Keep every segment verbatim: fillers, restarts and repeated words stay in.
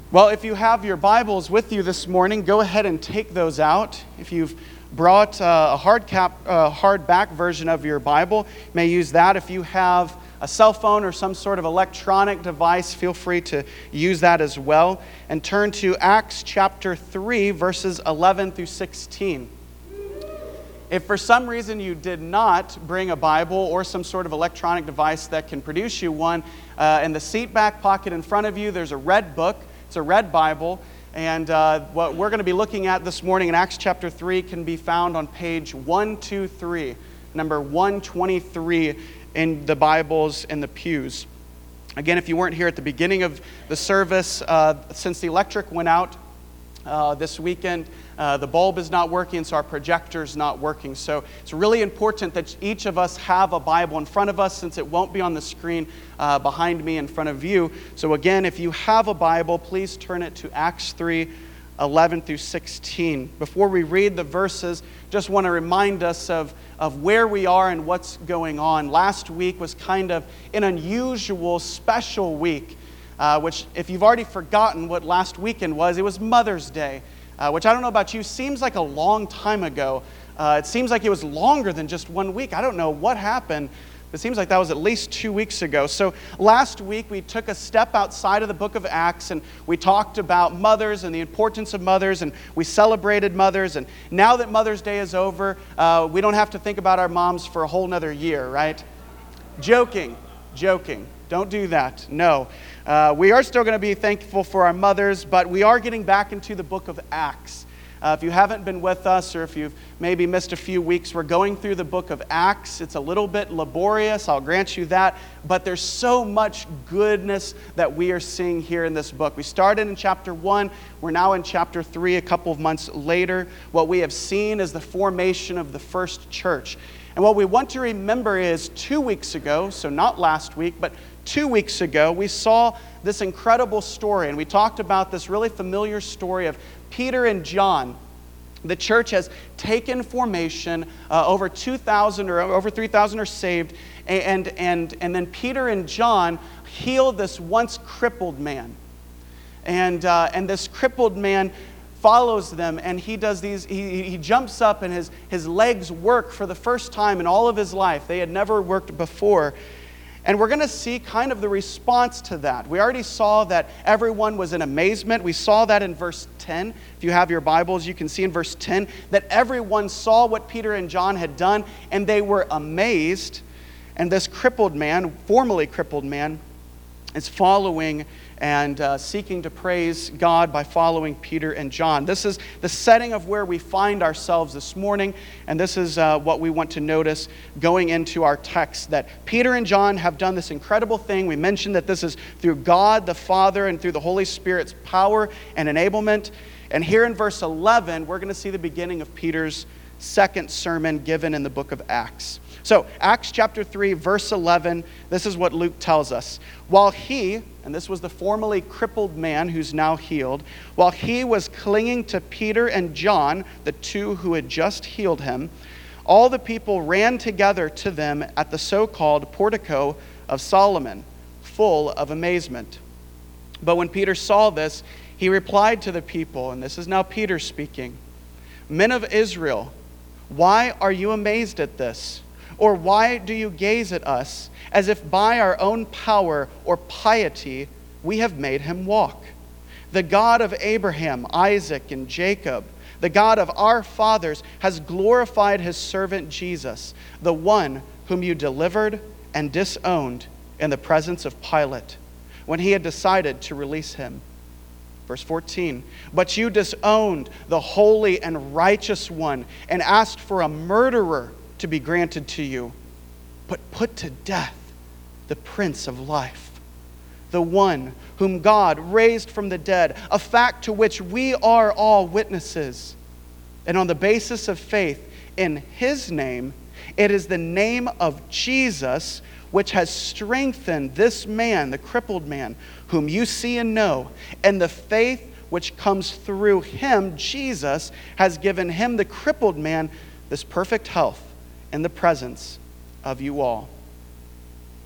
Well, if you have your Bibles with you this morning, go ahead and take those out. If you've brought uh, a hard cap, uh, hardback version of your Bible, you may use that. If you have a cell phone or some sort of electronic device, feel free to use that as well. And turn to Acts chapter three, verses eleven through sixteen. If for some reason you did not bring a Bible or some sort of electronic device that can produce you one, uh, in the seat back pocket in front of you, there's a red book. It's a red Bible, and uh, what we're going to be looking at this morning in Acts chapter three can be found on page one twenty-three, number one twenty-three in the Bibles in the pews. Again, if you weren't here at the beginning of the service, uh, since the electric went out uh, this weekend, uh, the bulb is not working, so our projector's not working. So it's really important that each of us have a Bible in front of us, since it won't be on the screen uh, behind me in front of you. So again, if you have a Bible, please turn it to Acts three, eleven through sixteen. Before we read the verses, just want to remind us of, of where we are and what's going on. Last week was kind of an unusual, special week, uh, which if you've already forgotten what last weekend was, it was Mother's Day. Uh, which I don't know about you, seems like a long time ago. Uh, it seems like it was longer than just one week. I don't know what happened. It seems like that was at least two weeks ago. So last week we took a step outside of the book of Acts and we talked about mothers and the importance of mothers, and we celebrated mothers. And now that Mother's Day is over, uh, we don't have to think about our moms for a whole nother year, right? Joking, joking. Don't do that. No. Uh, we are still going to be thankful for our mothers, but we are getting back into the book of Acts. Uh, if you haven't been with us, or if you've maybe missed a few weeks, we're going through the book of Acts. It's a little bit laborious, I'll grant you that, but there's so much goodness that we are seeing here in this book. We started in chapter one, we're now in chapter three, a couple of months later. What we have seen is the formation of the first church. And what we want to remember is two weeks ago, so not last week, but two weeks ago, we saw this incredible story, and we talked about this really familiar story of Peter and John. The church has taken formation, uh, over two thousand or over three thousand are saved, and, and, and then Peter and John heal this once crippled man. And, uh, and this crippled man follows them, and he does these, he, he jumps up and his, his legs work for the first time in all of his life. They had never worked before. And we're going to see kind of the response to that. We already saw that everyone was in amazement. We saw that in verse ten. If you have your Bibles, you can see in verse ten that everyone saw what Peter and John had done, and they were amazed. And this crippled man, formerly crippled man, is following and uh, seeking to praise God by following Peter and John. This is the setting of where we find ourselves this morning, and this is uh, what we want to notice going into our text, that Peter and John have done this incredible thing. We mentioned that this is through God the Father and through the Holy Spirit's power and enablement. And here in verse eleven, we're going to see the beginning of Peter's second sermon given in the book of Acts. So, Acts chapter three, verse eleven, this is what Luke tells us. While he, and this was the formerly crippled man who's now healed, while he was clinging to Peter and John, the two who had just healed him, all the people ran together to them at the so-called portico of Solomon, full of amazement. But when Peter saw this, he replied to the people, and this is now Peter speaking, "Men of Israel, why are you amazed at this? Or why do you gaze at us as if by our own power or piety we have made him walk? The God of Abraham, Isaac, and Jacob, the God of our fathers, has glorified his servant Jesus, the one whom you delivered and disowned in the presence of Pilate, when he had decided to release him." Verse fourteen, "But you disowned the holy and righteous one and asked for a murderer to be granted to you, but put to death the Prince of Life, the one whom God raised from the dead, a fact to which we are all witnesses. And on the basis of faith in his name, it is the name of Jesus which has strengthened this man, the crippled man, whom you see and know, and the faith which comes through him, Jesus, has given him, the crippled man, this perfect health in the presence of you all."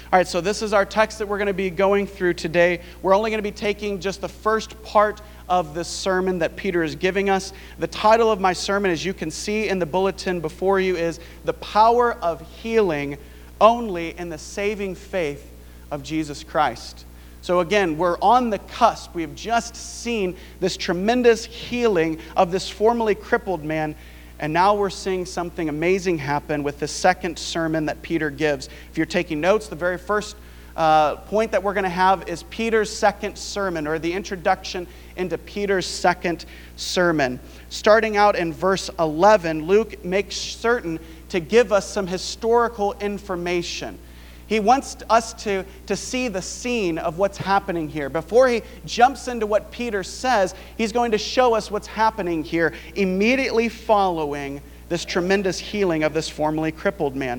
All right, so this is our text that we're going to be going through today. We're only going to be taking just the first part of this sermon that Peter is giving us. The title of my sermon, as you can see in the bulletin before you, is The Power of Healing Only in the Saving Faith of Jesus Christ. So again, we're on the cusp. We have just seen this tremendous healing of this formerly crippled man. And now we're seeing something amazing happen with the second sermon that Peter gives. If you're taking notes, the very first uh, point that we're going to have is Peter's second sermon, or the introduction into Peter's second sermon. Starting out in verse eleven, Luke makes certain to give us some historical information. He wants us to, to see the scene of what's happening here. Before he jumps into what Peter says, he's going to show us what's happening here immediately following this tremendous healing of this formerly crippled man.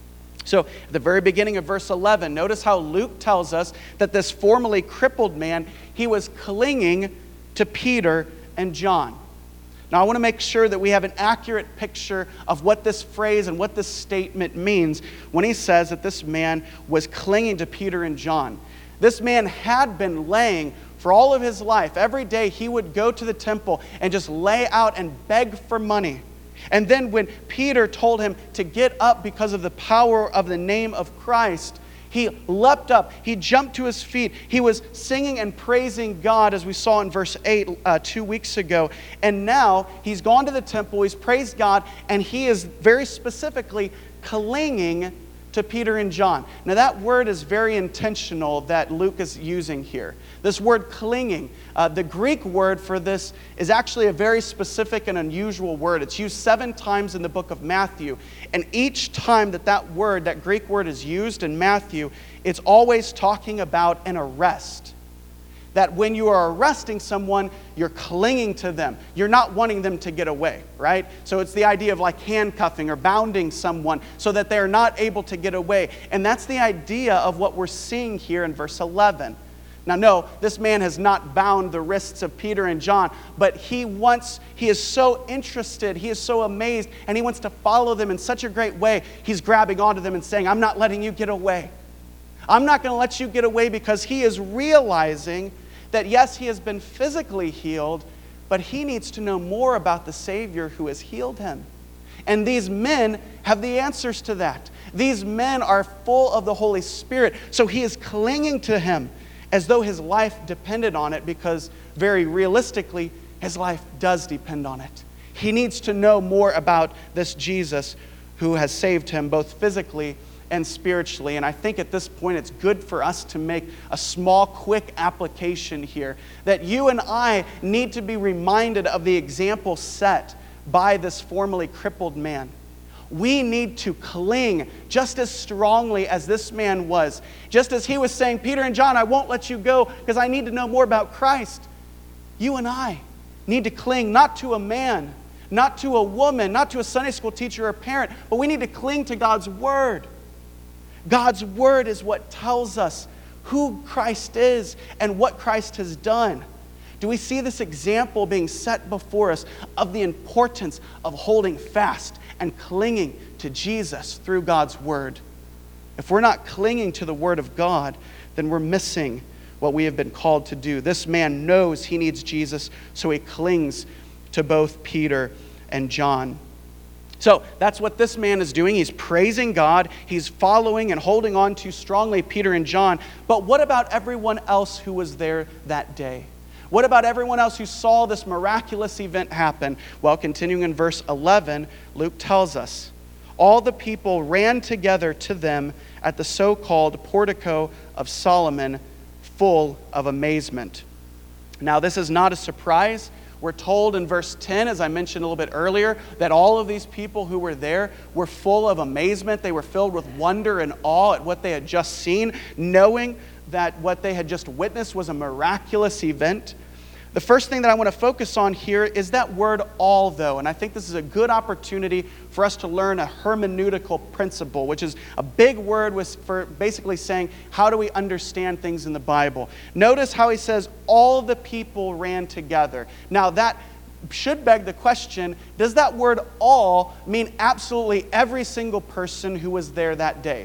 So at the very beginning of verse eleven, notice how Luke tells us that this formerly crippled man, he was clinging to Peter and John. Now, I want to make sure that we have an accurate picture of what this phrase and what this statement means when he says that this man was clinging to Peter and John. This man had been laying for all of his life. Every day he would go to the temple and just lay out and beg for money. And then when Peter told him to get up because of the power of the name of Christ, he leapt up. He jumped to his feet. He was singing and praising God, as we saw in verse eight uh, two weeks ago. And now he's gone to the temple. He's praised God. And he is very specifically clinging to Peter and John. Now that word is very intentional that Luke is using here. This word clinging, uh, the Greek word for this is actually a very specific and unusual word. It's used seven times in the book of Matthew. And each time that that word, that Greek word is used in Matthew, it's always talking about an arrest. That when you are arresting someone, you're clinging to them. You're not wanting them to get away, right? So it's the idea of like handcuffing or bounding someone so that they're not able to get away. And that's the idea of what we're seeing here in verse eleven. Now, no, this man has not bound the wrists of Peter and John, but he wants, he is so interested, he is so amazed, and he wants to follow them in such a great way. He's grabbing onto them and saying, I'm not letting you get away. I'm not going to let you get away, because he is realizing that yes, he has been physically healed, but he needs to know more about the Savior who has healed him. And these men have the answers to that. These men are full of the Holy Spirit, so he is clinging to him as though his life depended on it, because very realistically, his life does depend on it. He needs to know more about this Jesus who has saved him both physically and spiritually. And I think at this point it's good for us to make a small, quick application here, that you and I need to be reminded of the example set by this formerly crippled man. We need to cling just as strongly as this man was. Just as he was saying, Peter and John, I won't let you go because I need to know more about Christ. You and I need to cling not to a man, not to a woman, not to a Sunday school teacher or a parent, but we need to cling to God's Word. God's Word is what tells us who Christ is and what Christ has done. Do we see this example being set before us of the importance of holding fast and clinging to Jesus through God's Word? If we're not clinging to the Word of God, then we're missing what we have been called to do. This man knows he needs Jesus, so he clings to both Peter and John. So that's what this man is doing. He's praising God. He's following and holding on to strongly Peter and John. But what about everyone else who was there that day? What about everyone else who saw this miraculous event happen? Well, continuing in verse eleven, Luke tells us, all the people ran together to them at the so-called portico of Solomon, full of amazement. Now, this is not a surprise. We're told in verse ten, as I mentioned a little bit earlier, that all of these people who were there were full of amazement. They were filled with wonder and awe at what they had just seen, knowing that what they had just witnessed was a miraculous event. The first thing that I want to focus on here is that word all, though. And I think this is a good opportunity for us to learn a hermeneutical principle, which is a big word for basically saying, how do we understand things in the Bible? Notice how he says, all the people ran together. Now that should beg the question, does that word all mean absolutely every single person who was there that day?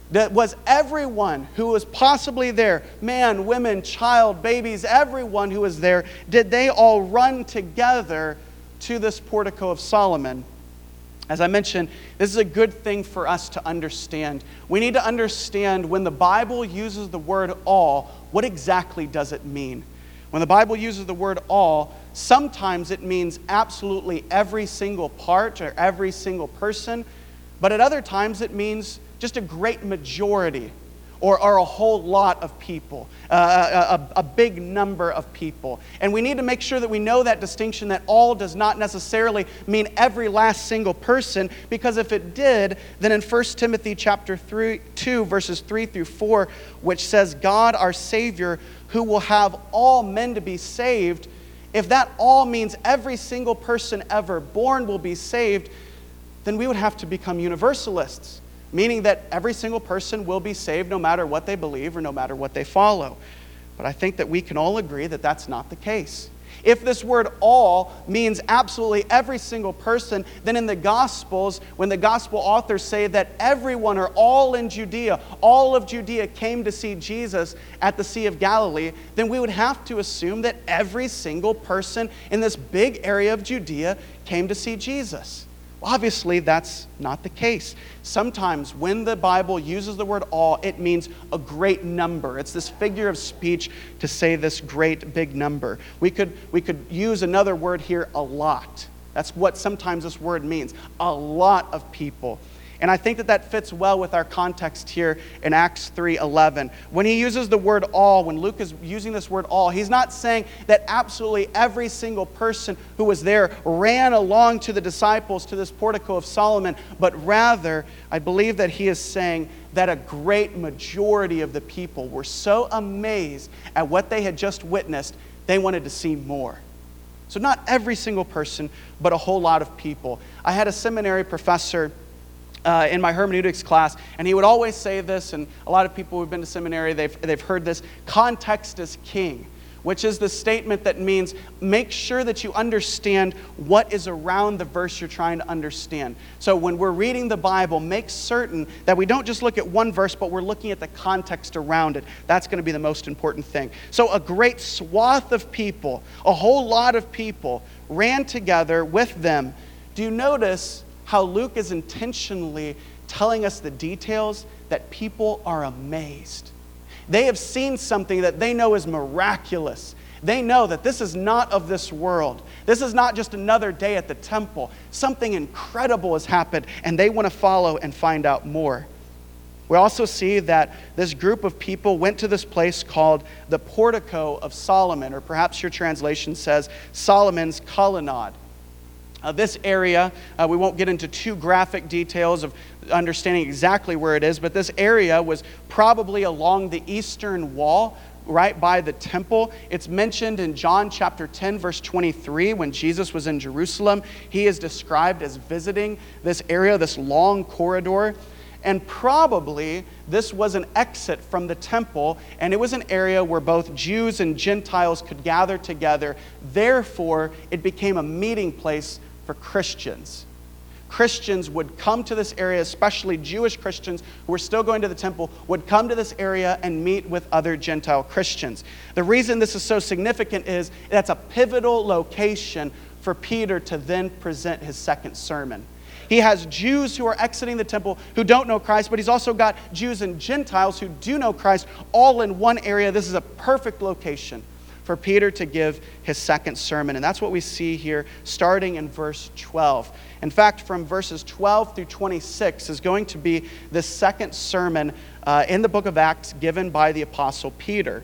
That was everyone who was possibly there, man, women, child, babies, everyone who was there, did they all run together to this portico of Solomon? As I mentioned, this is a good thing for us to understand. We need to understand when the Bible uses the word all, what exactly does it mean? When the Bible uses the word all, sometimes it means absolutely every single part or every single person, but at other times it means just a great majority or, or a whole lot of people, uh, a, a big number of people. And we need to make sure that we know that distinction, that all does not necessarily mean every last single person, because if it did, then in First Timothy chapter three, two, verses three through four, which says, God our Savior, who will have all men to be saved, if that all means every single person ever born will be saved, then we would have to become universalists, meaning that every single person will be saved no matter what they believe or no matter what they follow. But I think that we can all agree that that's not the case. If this word all means absolutely every single person, then in the Gospels, when the Gospel authors say that everyone or all in Judea, all of Judea came to see Jesus at the Sea of Galilee, then we would have to assume that every single person in this big area of Judea came to see Jesus. Obviously, that's not the case. Sometimes when the Bible uses the word all, it means a great number. It's this figure of speech to say this great big number. We could, we could use another word here, a lot. That's what sometimes this word means, a lot of people. And I think that that fits well with our context here in Acts three eleven. When he uses the word all, when Luke is using this word all, he's not saying that absolutely every single person who was there ran along to the disciples to this portico of Solomon, but rather, I believe that he is saying that a great majority of the people were so amazed at what they had just witnessed, they wanted to see more. So not every single person, but a whole lot of people. I had a seminary professor Uh, in my hermeneutics class, and he would always say this, and a lot of people who've been to seminary, they've, they've heard this, context is king, which is the statement that means make sure that you understand what is around the verse you're trying to understand. So when we're reading the Bible, make certain that we don't just look at one verse, but we're looking at the context around it. That's going to be the most important thing. So a great swath of people, a whole lot of people, ran together with them. Do you notice how Luke is intentionally telling us the details that people are amazed? They have seen something that they know is miraculous. They know that this is not of this world. This is not just another day at the temple. Something incredible has happened, and they want to follow and find out more. We also see that this group of people went to this place called the Portico of Solomon, or perhaps your translation says Solomon's Colonnade. Uh, this area, uh, we won't get into too graphic details of understanding exactly where it is, but this area was probably along the eastern wall, right by the temple. It's mentioned in John chapter ten, verse twenty-three, when Jesus was in Jerusalem. He is described as visiting this area, this long corridor. And probably this was an exit from the temple, and it was an area where both Jews and Gentiles could gather together. Therefore, it became a meeting place for Christians. Christians would come to this area, especially Jewish Christians who were still going to the temple, would come to this area and meet with other Gentile Christians. The reason this is so significant is that's a pivotal location for Peter to then present his second sermon. He has Jews who are exiting the temple who don't know Christ, but he's also got Jews and Gentiles who do know Christ all in one area. This is a perfect location for Peter to give his second sermon. And that's what we see here starting in verse twelve. In fact, from verses twelve through twenty-six is going to be the second sermon uh, in the book of Acts given by the Apostle Peter.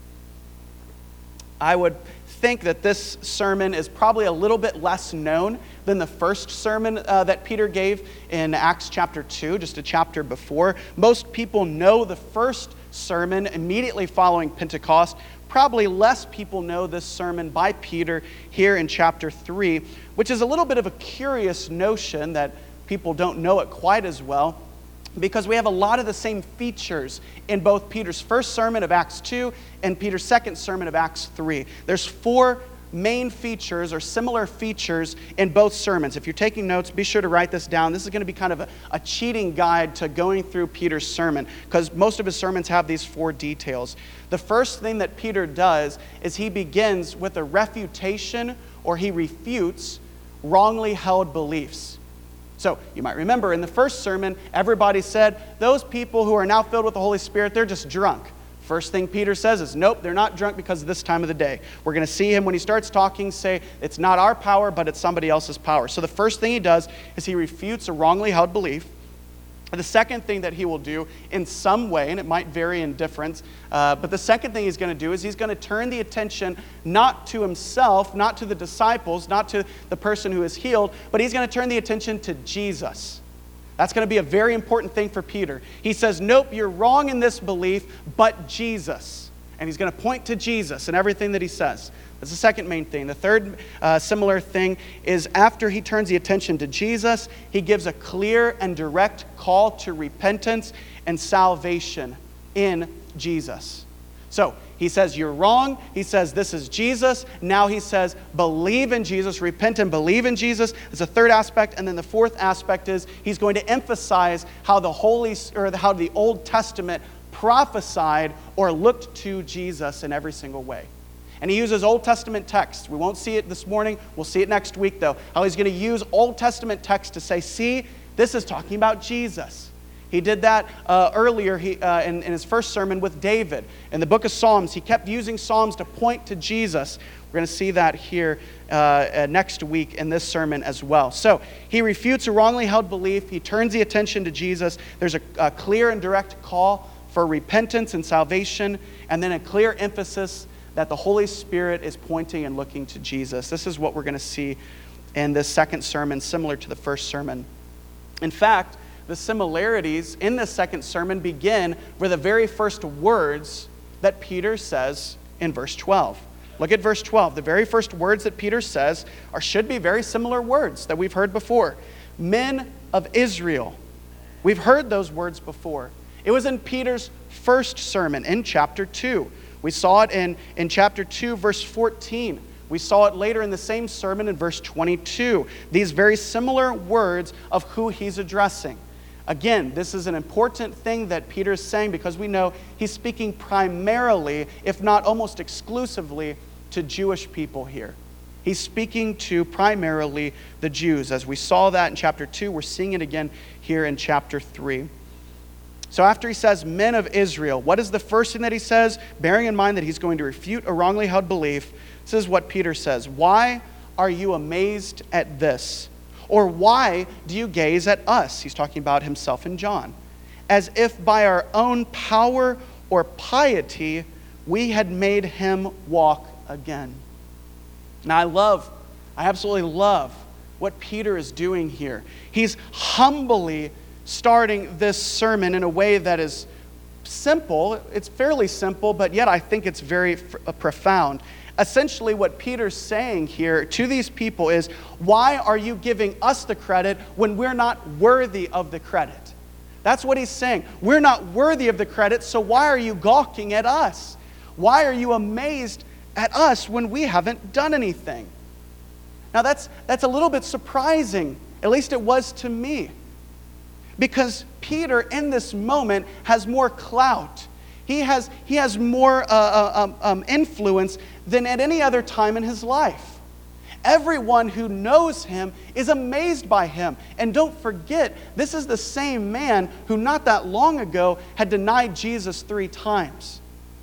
I would think that this sermon is probably a little bit less known than the first sermon uh, that Peter gave in Acts chapter two, just a chapter before. Most people know the first sermon immediately following Pentecost. Probably less people know this sermon by Peter here in chapter three, which is a little bit of a curious notion that people don't know it quite as well, because we have a lot of the same features in both Peter's first sermon of Acts two and Peter's second sermon of Acts three. There's four main features or similar features in both sermons. If you're taking notes, be sure to write this down. This is going to be kind of a, a cheating guide to going through Peter's sermon, because most of his sermons have these four details. The first thing that Peter does is he begins with a refutation, or he refutes wrongly held beliefs. So you might remember in the first sermon, everybody said, those people who are now filled with the Holy Spirit, they're just drunk. First thing Peter says is, nope, they're not drunk because of this time of the day. We're going to see him when he starts talking say, it's not our power, but it's somebody else's power. So the first thing he does is he refutes a wrongly held belief. The second thing that he will do in some way, and it might vary in difference, uh, but the second thing he's going to do is he's going to turn the attention not to himself, not to the disciples, not to the person who is healed, but he's going to turn the attention to Jesus. That's going to be a very important thing for Peter. He says, nope, you're wrong in this belief, but Jesus. And he's going to point to Jesus in everything that he says. That's the second main thing. The third uh, similar thing is after he turns the attention to Jesus, he gives a clear and direct call to repentance and salvation in Jesus. So he says, you're wrong. He says, this is Jesus. Now he says, believe in Jesus, repent and believe in Jesus. That's the third aspect. And then the fourth aspect is he's going to emphasize how the Holy, or how the Old Testament prophesied or looked to Jesus in every single way. And he uses Old Testament texts. We won't see it this morning. We'll see it next week, though. How he's going to use Old Testament text to say, see, this is talking about Jesus. He did that uh, earlier he, uh, in, in his first sermon with David. In the book of Psalms, he kept using Psalms to point to Jesus. We're going to see that here uh, uh, next week in this sermon as well. So he refutes a wrongly held belief. He turns the attention to Jesus. There's a, a clear and direct call for repentance and salvation, and then a clear emphasis that the Holy Spirit is pointing and looking to Jesus. This is what we're going to see in this second sermon, similar to the first sermon. In fact, the similarities in this second sermon begin with the very first words that Peter says in verse twelve. Look at verse twelve. The very first words that Peter says are should be very similar words that we've heard before. Men of Israel. We've heard those words before. It was in Peter's first sermon in chapter two. We saw it in, in chapter two, verse fourteen. We saw it later in the same sermon in verse twenty-two. These very similar words of who he's addressing. Again, this is an important thing that Peter is saying because we know he's speaking primarily, if not almost exclusively, to Jewish people here. He's speaking to primarily the Jews. As we saw that in chapter two, we're seeing it again here in chapter three. So after he says, men of Israel, what is the first thing that he says? Bearing in mind that he's going to refute a wrongly held belief, this is what Peter says. Why are you amazed at this? Or why do you gaze at us? He's talking about himself and John. As if by our own power or piety, we had made him walk again. Now I love, I absolutely love what Peter is doing here. He's humbly starting this sermon in a way that is simple. It's fairly simple, but yet I think it's very f- profound. Essentially, what Peter's saying here to these people is, why are you giving us the credit when we're not worthy of the credit? That's what he's saying. We're not worthy of the credit, so why are you gawking at us? Why are you amazed at us when we haven't done anything? Now, that's, that's a little bit surprising. At least it was to me. Because Peter, in this moment, has more clout. He has, he has more uh, um, um, influence than at any other time in his life. Everyone who knows him is amazed by him. And don't forget, this is the same man who not that long ago had denied Jesus three times.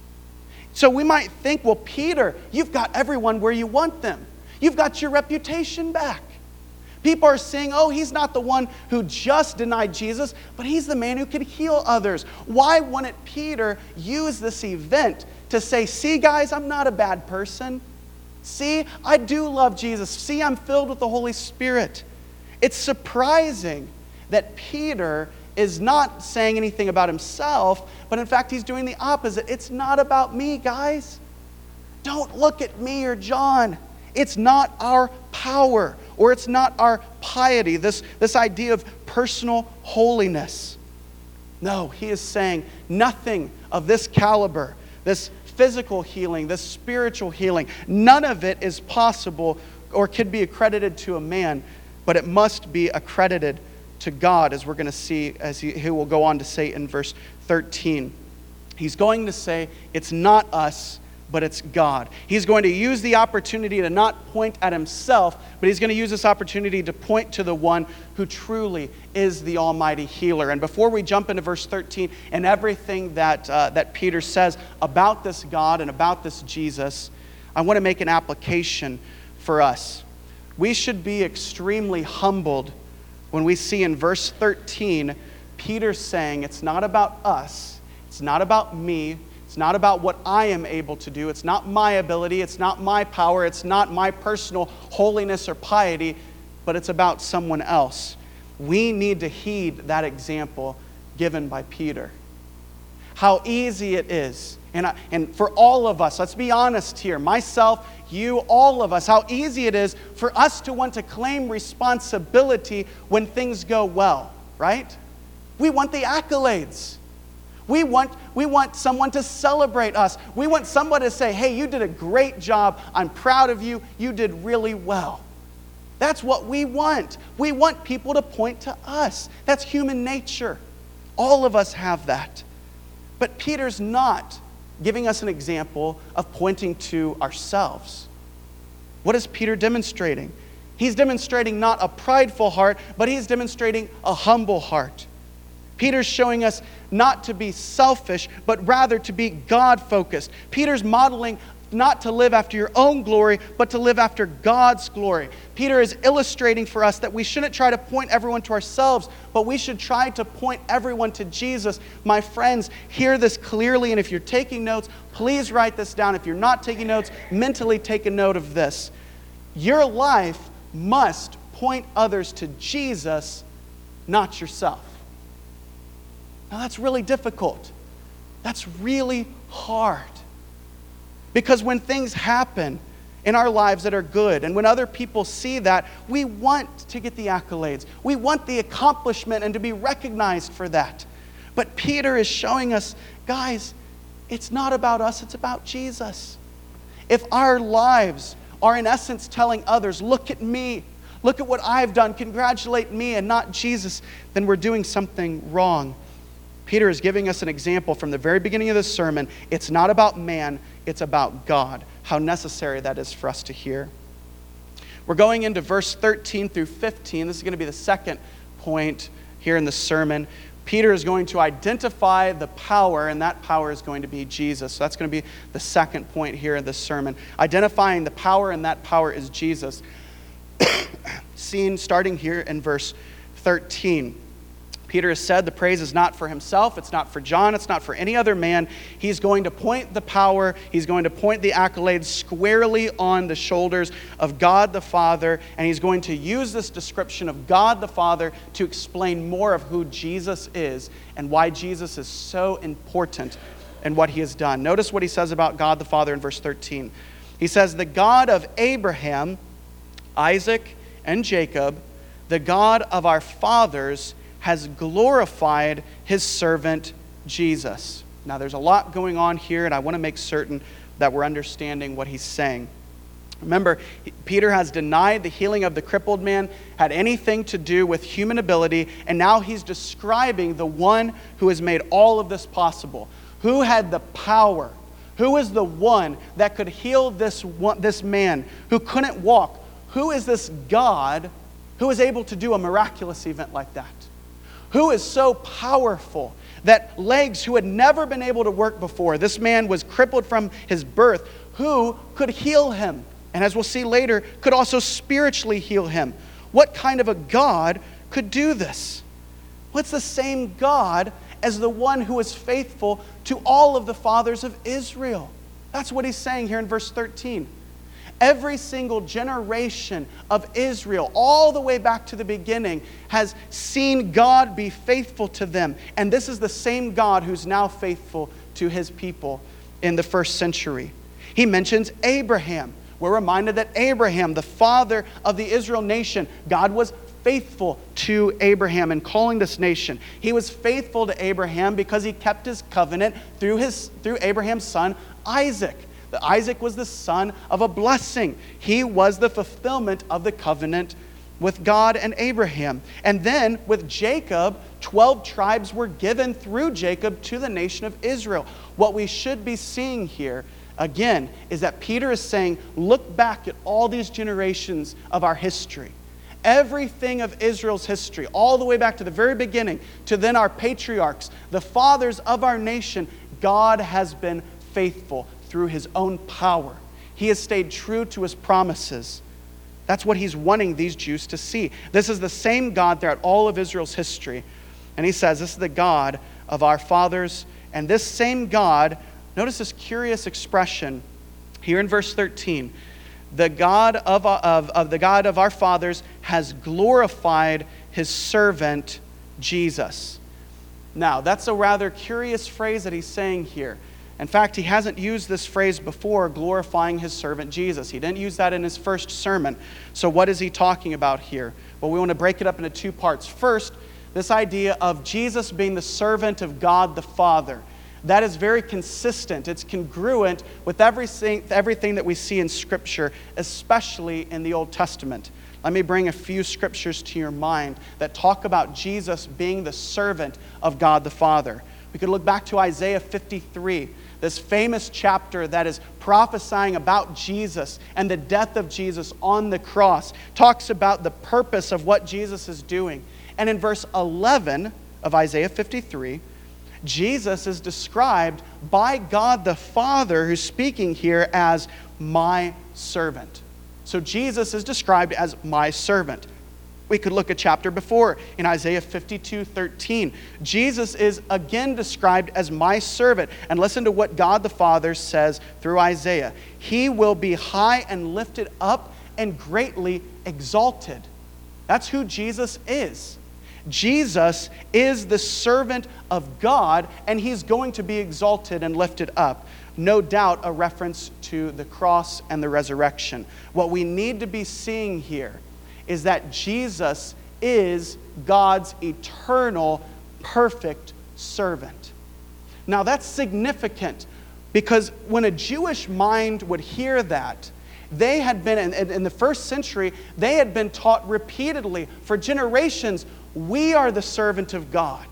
So we might think, well, Peter, you've got everyone where you want them. You've got your reputation back. People are saying, oh, he's not the one who just denied Jesus, but he's the man who could heal others. Why wouldn't Peter use this event to say, see, guys, I'm not a bad person. See, I do love Jesus. See, I'm filled with the Holy Spirit. It's surprising that Peter is not saying anything about himself, but in fact, he's doing the opposite. It's not about me, guys. Don't look at me or John. It's not our power, or it's not our piety, this, this idea of personal holiness. No, he is saying nothing of this caliber, this physical healing, this spiritual healing, none of it is possible or could be accredited to a man, but it must be accredited to God, as we're going to see, as he, he will go on to say in verse thirteen. He's going to say, it's not us, but it's God. He's going to use the opportunity to not point at himself, but he's going to use this opportunity to point to the one who truly is the almighty healer. And before we jump into verse thirteen and everything that, uh, that Peter says about this God and about this Jesus, I want to make an application for us. We should be extremely humbled when we see in verse thirteen, Peter saying, it's not about us, it's not about me, it's not about what I am able to do, it's not my ability, it's not my power, it's not my personal holiness or piety, but it's about someone else. We need to heed that example given by Peter. How easy it is, and, I, and for all of us, let's be honest here, myself, you, all of us, how easy it is for us to want to claim responsibility when things go well, right? We want the accolades. We want, we want someone to celebrate us. We want someone to say, hey, you did a great job. I'm proud of you. You did really well. That's what we want. We want people to point to us. That's human nature. All of us have that. But Peter's not giving us an example of pointing to ourselves. What is Peter demonstrating? He's demonstrating not a prideful heart, but he's demonstrating a humble heart. Peter's showing us not to be selfish, but rather to be God-focused. Peter's modeling not to live after your own glory, but to live after God's glory. Peter is illustrating for us that we shouldn't try to point everyone to ourselves, but we should try to point everyone to Jesus. My friends, hear this clearly, and if you're taking notes, please write this down. If you're not taking notes, mentally take a note of this. Your life must point others to Jesus, not yourself. Now that's really difficult. That's really hard. Because when things happen in our lives that are good, and when other people see that, we want to get the accolades. We want the accomplishment and to be recognized for that. But Peter is showing us, guys, it's not about us, it's about Jesus. If our lives are in essence telling others, look at me, look at what I've done, congratulate me and not Jesus, then we're doing something wrong. Peter is giving us an example from the very beginning of this sermon. It's not about man, it's about God. How necessary that is for us to hear. We're going into verse thirteen through fifteen. This is going to be the second point here in the sermon. Peter is going to identify the power, and that power is going to be Jesus. So that's going to be the second point here in this sermon. Identifying the power, and that power is Jesus. Seen starting here in verse thirteen. Peter has said the praise is not for himself, it's not for John, it's not for any other man. He's going to point the power, he's going to point the accolades squarely on the shoulders of God the Father, and he's going to use this description of God the Father to explain more of who Jesus is and why Jesus is so important in what he has done. Notice what he says about God the Father in verse thirteen. He says, the God of Abraham, Isaac, and Jacob, the God of our fathers, has glorified his servant Jesus. Now there's a lot going on here, and I want to make certain that we're understanding what he's saying. Remember, Peter has denied the healing of the crippled man had anything to do with human ability, and now he's describing the one who has made all of this possible. Who had the power? Who is the one that could heal this, one, this man who couldn't walk? Who is this God who is able to do a miraculous event like that? Who is so powerful that legs who had never been able to work before, this man was crippled from his birth, who could heal him? And as we'll see later, could also spiritually heal him. What kind of a God could do this? Well, it's the same God as the one who is faithful to all of the fathers of Israel. That's what he's saying here in verse thirteen. Every single generation of Israel, all the way back to the beginning, has seen God be faithful to them. And this is the same God who's now faithful to his people in the first century. He mentions Abraham. We're reminded that Abraham, the father of the Israel nation, God was faithful to Abraham in calling this nation. He was faithful to Abraham because he kept his covenant through his through Abraham's son Isaac. Isaac was the son of a blessing. He was the fulfillment of the covenant with God and Abraham. And then with Jacob, twelve tribes were given through Jacob to the nation of Israel. What we should be seeing here, again, is that Peter is saying, look back at all these generations of our history. Everything of Israel's history, all the way back to the very beginning, to then our patriarchs, the fathers of our nation, God has been faithful through his own power. He has stayed true to his promises. That's what he's wanting these Jews to see. This is the same God throughout all of Israel's history. And he says, this is the God of our fathers. And this same God, notice this curious expression here in verse thirteen. The God of, of, of the God of our fathers has glorified his servant Jesus. Now, that's a rather curious phrase that he's saying here. In fact, he hasn't used this phrase before, glorifying his servant Jesus. He didn't use that in his first sermon. So what is he talking about here? Well, we want to break it up into two parts. First, this idea of Jesus being the servant of God the Father. That is very consistent. It's congruent with everything, everything that we see in Scripture, especially in the Old Testament. Let me bring a few scriptures to your mind that talk about Jesus being the servant of God the Father. We could look back to Isaiah fifty-three, this famous chapter that is prophesying about Jesus and the death of Jesus on the cross. Talks about the purpose of what Jesus is doing. And in verse eleven of Isaiah fifty-three, Jesus is described by God the Father, who's speaking here, as my servant. So Jesus is described as my servant. We could look a chapter before in Isaiah fifty-two thirteen. Jesus is again described as my servant. And listen to what God the Father says through Isaiah. He will be high and lifted up and greatly exalted. That's who Jesus is. Jesus is the servant of God, and he's going to be exalted and lifted up. No doubt a reference to the cross and the resurrection. What we need to be seeing here is that Jesus is God's eternal, perfect servant. Now that's significant because when a Jewish mind would hear that, they had been, in, in the first century, they had been taught repeatedly for generations, we are the servant of God.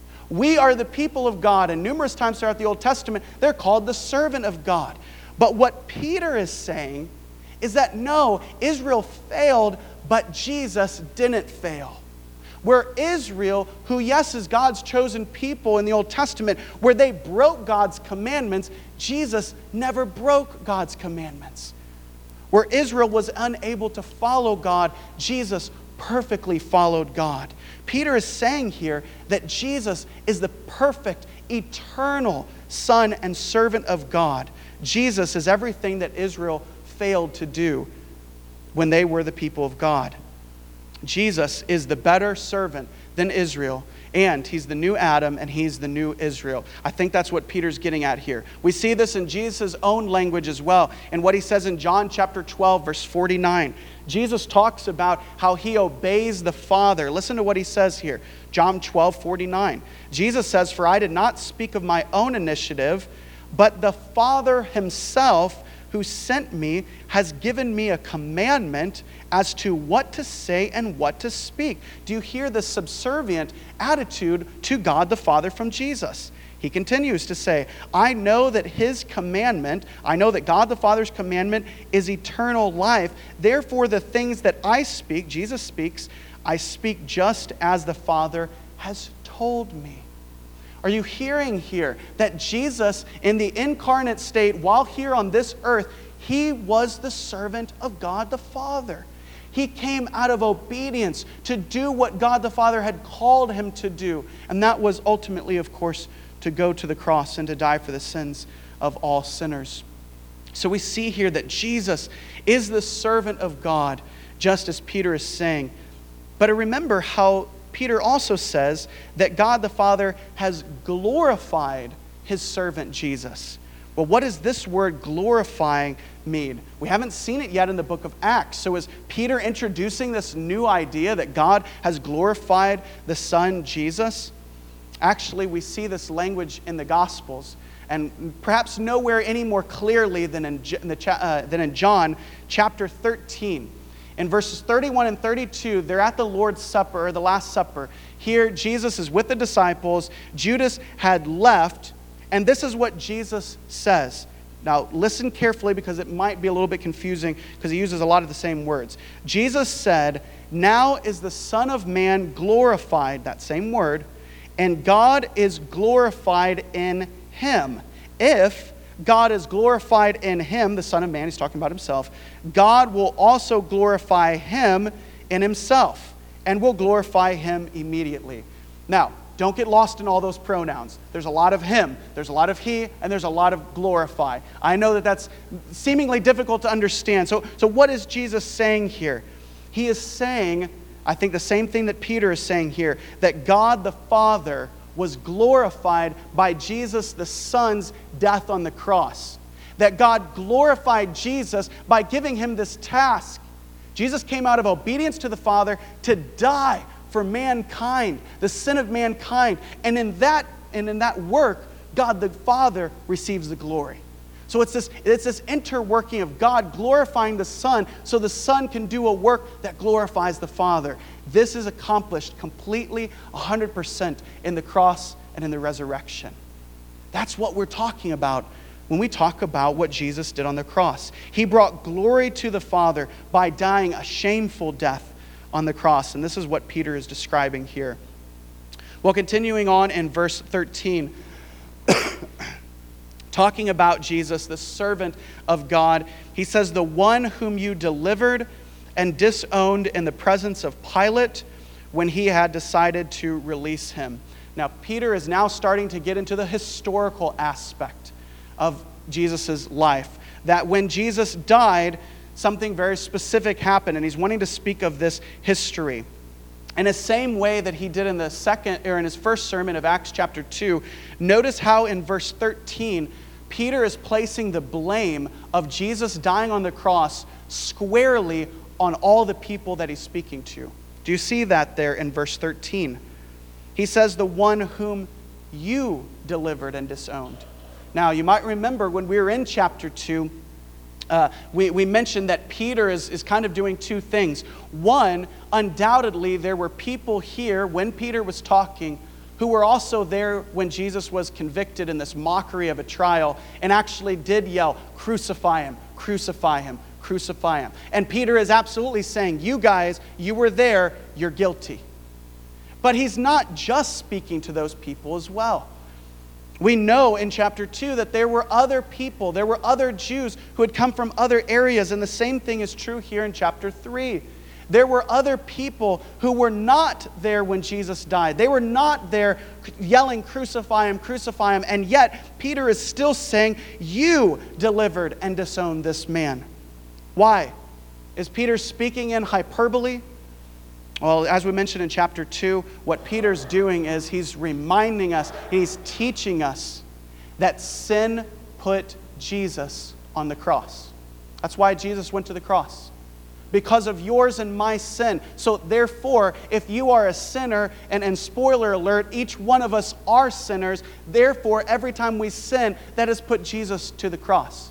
We are the people of God. And numerous times throughout the Old Testament, they're called the servant of God. But what Peter is saying is that no, Israel failed, but Jesus didn't fail. Where Israel, who yes is God's chosen people in the Old Testament, where they broke God's commandments, Jesus never broke God's commandments. Where Israel was unable to follow God, Jesus perfectly followed God. Peter is saying here that Jesus is the perfect, eternal Son and servant of God. Jesus is everything that Israel failed to do when they were the people of God. Jesus is the better servant than Israel, and he's the new Adam and he's the new Israel. I think that's what Peter's getting at here. We see this in Jesus' own language as well, and what he says in John chapter twelve, verse forty-nine. Jesus talks about how he obeys the Father. Listen to what he says here. John twelve, forty-nine. Jesus says, "For I did not speak of my own initiative, but the Father himself who sent me has given me a commandment as to what to say and what to speak." Do you hear the subservient attitude to God the Father from Jesus? He continues to say, I know that his commandment, I know that God the Father's commandment is eternal life. Therefore, the things that I speak, Jesus speaks, I speak just as the Father has told me. Are you hearing here that Jesus, in the incarnate state, while here on this earth, he was the servant of God the Father. He came out of obedience to do what God the Father had called him to do. And that was ultimately, of course, to go to the cross and to die for the sins of all sinners. So we see here that Jesus is the servant of God, just as Peter is saying. But remember how Peter also says that God the Father has glorified his servant Jesus. Well, what does this word glorifying mean? We haven't seen it yet in the book of Acts. So is Peter introducing this new idea that God has glorified the Son, Jesus? Actually, we see this language in the Gospels, and perhaps nowhere any more clearly than in, in the, uh, than in John chapter thirteen. In verses thirty-one and thirty-two, they're at the Lord's Supper, or the Last Supper. Here, Jesus is with the disciples. Judas had left, and this is what Jesus says. Now, listen carefully because it might be a little bit confusing because he uses a lot of the same words. Jesus said, "Now is the Son of Man glorified," that same word, "and God is glorified in him. If God is glorified in him," the Son of Man, he's talking about himself, "God will also glorify him in himself, and will glorify him immediately." Now, don't get lost in all those pronouns. There's a lot of him, there's a lot of he, and there's a lot of glorify. I know that that's seemingly difficult to understand. So, so what is Jesus saying here? He is saying, I think the same thing that Peter is saying here, that God the Father was glorified by Jesus the Son's death on the cross. That God glorified Jesus by giving him this task. Jesus came out of obedience to the Father to die for mankind, the sin of mankind. And in that, and in that work, God the Father receives the glory. So it's this, it's this interworking of God glorifying the Son so the Son can do a work that glorifies the Father. This is accomplished completely, one hundred percent in the cross and in the resurrection. That's what we're talking about when we talk about what Jesus did on the cross. He brought glory to the Father by dying a shameful death on the cross. And this is what Peter is describing here. Well, continuing on in verse thirteen, talking about Jesus, the servant of God, he says, "The one whom you delivered and disowned in the presence of Pilate when he had decided to release him." Now, Peter is now starting to get into the historical aspect of Jesus' life. That when Jesus died, something very specific happened, and he's wanting to speak of this history. In the same way that he did in the second, or in his first sermon of Acts chapter two, notice how in verse thirteen, Peter is placing the blame of Jesus dying on the cross squarely on all the people that he's speaking to. Do you see that there in verse thirteen? He says, "The one whom you delivered and disowned." Now, you might remember when we were in chapter two, uh, we, we mentioned that Peter is, is kind of doing two things. One, undoubtedly, there were people here when Peter was talking who were also there when Jesus was convicted in this mockery of a trial and actually did yell, "Crucify him, crucify him, crucify him." And Peter is absolutely saying, you guys, you were there, you're guilty. But he's not just speaking to those people as well. We know in chapter two that there were other people, there were other Jews who had come from other areas, and the same thing is true here in chapter three. There were other people who were not there when Jesus died. They were not there yelling, "Crucify him, crucify him," and yet Peter is still saying, you delivered and disowned this man. Why? Is Peter speaking in hyperbole? Well, as we mentioned in chapter two, what Peter's doing is he's reminding us, he's teaching us that sin put Jesus on the cross. That's why Jesus went to the cross. Because of yours and my sin. So therefore, if you are a sinner, and, and spoiler alert, each one of us are sinners, therefore every time we sin, that has put Jesus to the cross.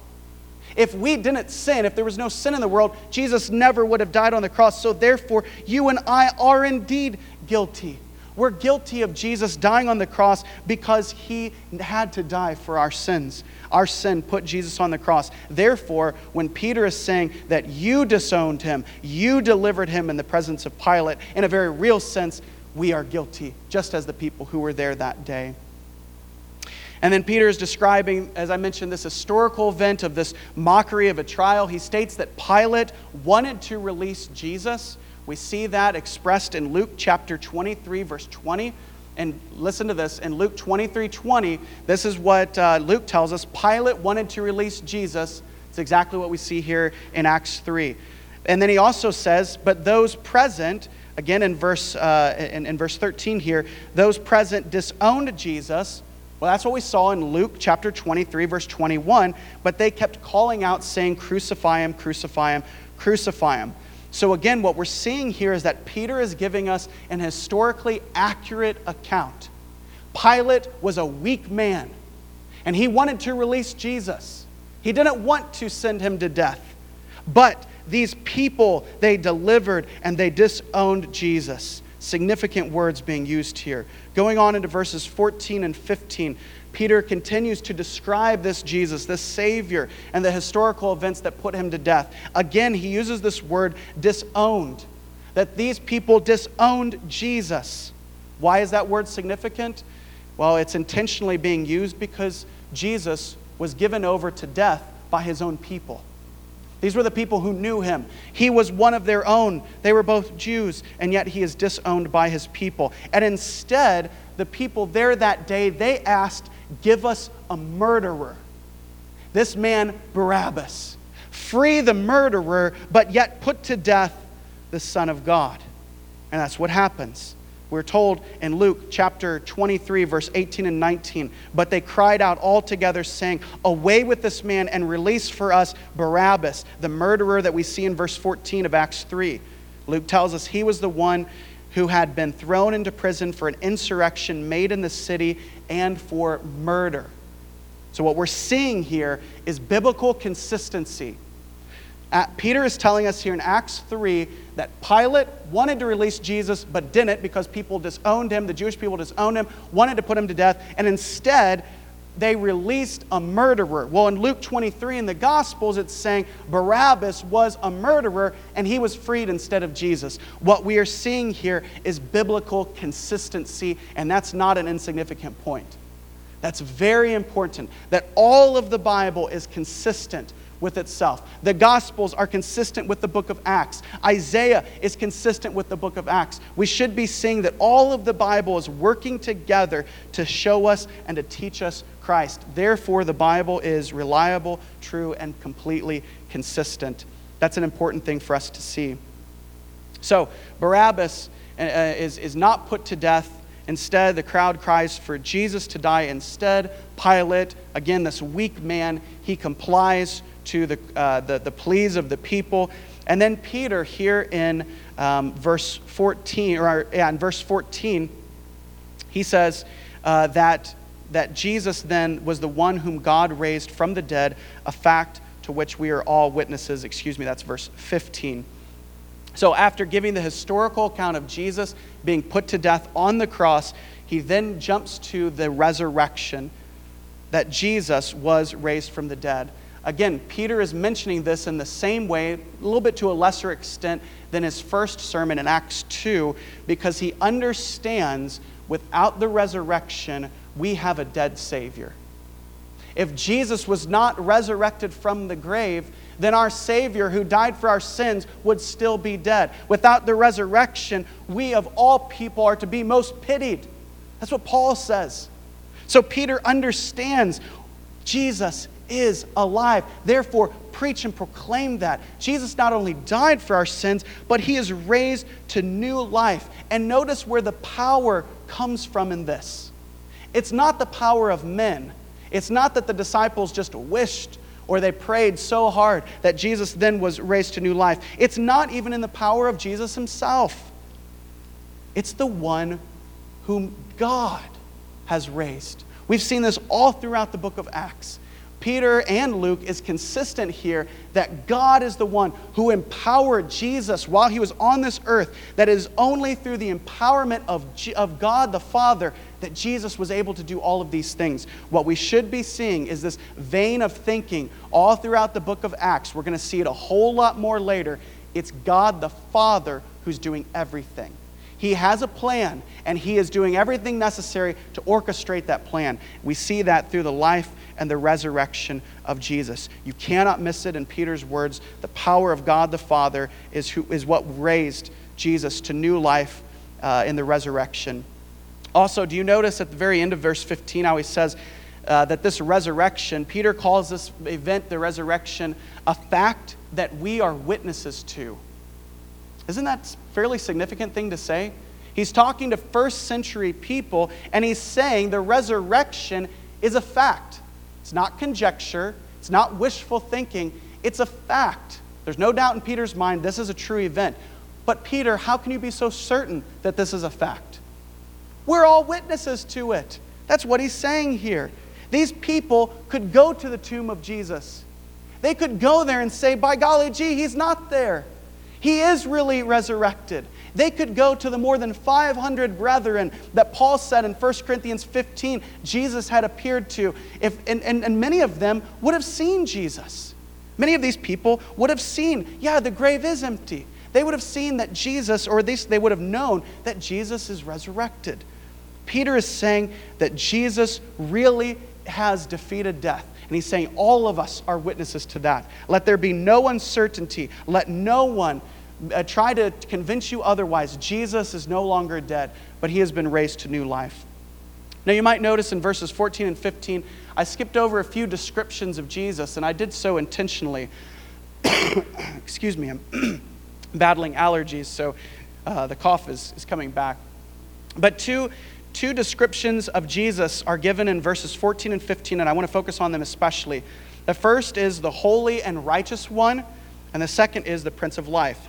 If we didn't sin, if there was no sin in the world, Jesus never would have died on the cross. So therefore, you and I are indeed guilty. We're guilty of Jesus dying on the cross because he had to die for our sins. Our sin put Jesus on the cross. Therefore, when Peter is saying that you disowned him, you delivered him in the presence of Pilate, in a very real sense, we are guilty, just as the people who were there that day. And then Peter is describing, as I mentioned, this historical event of this mockery of a trial. He states that Pilate wanted to release Jesus. We see that expressed in Luke chapter twenty-three, verse twenty. And listen to this. In Luke twenty-three twenty, this is what uh, Luke tells us. Pilate wanted to release Jesus. It's exactly what we see here in Acts three. And then he also says, but those present, again in verse, uh, in, in verse thirteen here, those present disowned Jesus Well, that's what we saw in Luke chapter twenty-three, verse twenty-one, but they kept calling out saying, crucify him, crucify him, crucify him. So again, what we're seeing here is that Peter is giving us an historically accurate account. Pilate was a weak man, and he wanted to release Jesus. He didn't want to send him to death. But these people, they delivered and they disowned Jesus. Significant words being used here. Going on into verses fourteen and fifteen, Peter continues to describe this Jesus, this Savior, and the historical events that put him to death. Again, he uses this word disowned, that these people disowned Jesus. Why is that word significant? Well, it's intentionally being used because Jesus was given over to death by his own people. These were the people who knew him. He was one of their own. They were both Jews, and yet he is disowned by his people. And instead, the people there that day, they asked, give us a murderer. This man, Barabbas. Free the murderer, but yet put to death the Son of God. And that's what happens. We're told in Luke chapter twenty-three, verse eighteen and nineteen, but they cried out all together, saying, away with this man and release for us Barabbas, the murderer that we see in verse fourteen of Acts three. Luke tells us he was the one who had been thrown into prison for an insurrection made in the city and for murder. So what we're seeing here is biblical consistency. Uh, Peter is telling us here in Acts three that Pilate wanted to release Jesus but didn't because people disowned him. The Jewish people disowned him, wanted to put him to death, and instead they released a murderer. Well, in Luke twenty-three in the Gospels, it's saying Barabbas was a murderer and he was freed instead of Jesus. What we are seeing here is biblical consistency, and that's not an insignificant point. That's very important, that all of the Bible is consistent with itself. The Gospels are consistent with the book of Acts. Isaiah is consistent with the book of Acts. We should be seeing that all of the Bible is working together to show us and to teach us Christ. Therefore, the Bible is reliable, true, and completely consistent. That's an important thing for us to see. So, Barabbas uh, is, is not put to death. Instead, the crowd cries for Jesus to die instead. Pilate, again, this weak man, he complies to the, uh, the, the pleas of the people. And then Peter here in um, verse fourteen, or yeah, in verse fourteen, he says uh, that, that Jesus then was the one whom God raised from the dead, a fact to which we are all witnesses. Excuse me, that's verse fifteen. So after giving the historical account of Jesus being put to death on the cross, he then jumps to the resurrection, that Jesus was raised from the dead. Again, Peter is mentioning this in the same way, a little bit to a lesser extent than his first sermon in Acts two, because he understands without the resurrection, we have a dead Savior. If Jesus was not resurrected from the grave, then our Savior who died for our sins would still be dead. Without the resurrection, we of all people are to be most pitied. That's what Paul says. So Peter understands Jesus is alive. Therefore, preach and proclaim that. Jesus not only died for our sins, but he is raised to new life. And notice where the power comes from in this. It's not the power of men. It's not that the disciples just wished or they prayed so hard that Jesus then was raised to new life. It's not even in the power of Jesus himself. It's the one whom God has raised. We've seen this all throughout the book of Acts. Peter and Luke is consistent here that God is the one who empowered Jesus while he was on this earth. That it is only through the empowerment of, G- of God the Father that Jesus was able to do all of these things. What we should be seeing is this vein of thinking all throughout the book of Acts. We're going to see it a whole lot more later. It's God the Father who's doing everything. He has a plan, and he is doing everything necessary to orchestrate that plan. We see that through the life and the resurrection of Jesus. You cannot miss it in Peter's words. The power of God the Father is, who, is what raised Jesus to new life uh, in the resurrection. Also, do you notice at the very end of verse fifteen how he says uh, that this resurrection, Peter calls this event, the resurrection, a fact that we are witnesses to. Isn't that a fairly significant thing to say? He's talking to first century people, and he's saying the resurrection is a fact. It's not conjecture. It's not wishful thinking. It's a fact. There's no doubt in Peter's mind this is a true event. But Peter, how can you be so certain that this is a fact? We're all witnesses to it. That's what he's saying here. These people could go to the tomb of Jesus. They could go there and say, by golly gee, he's not there. He is really resurrected. They could go to the more than five hundred brethren that Paul said in First Corinthians fifteen Jesus had appeared to. If, and, and, and many of them would have seen Jesus. Many of these people would have seen, yeah, the grave is empty. They would have seen that Jesus, or at least they would have known that Jesus is resurrected. Peter is saying that Jesus really has defeated death. And he's saying all of us are witnesses to that. Let there be no uncertainty. Let no one uh, try to convince you otherwise. Jesus is no longer dead, but he has been raised to new life. Now you might notice in verses fourteen and fifteen, I skipped over a few descriptions of Jesus, and I did so intentionally. Excuse me, I'm battling allergies, so uh, the cough is, is coming back. But two Two descriptions of Jesus are given in verses fourteen and fifteen, and I want to focus on them especially. The first is the holy and righteous one, and the second is the Prince of Life.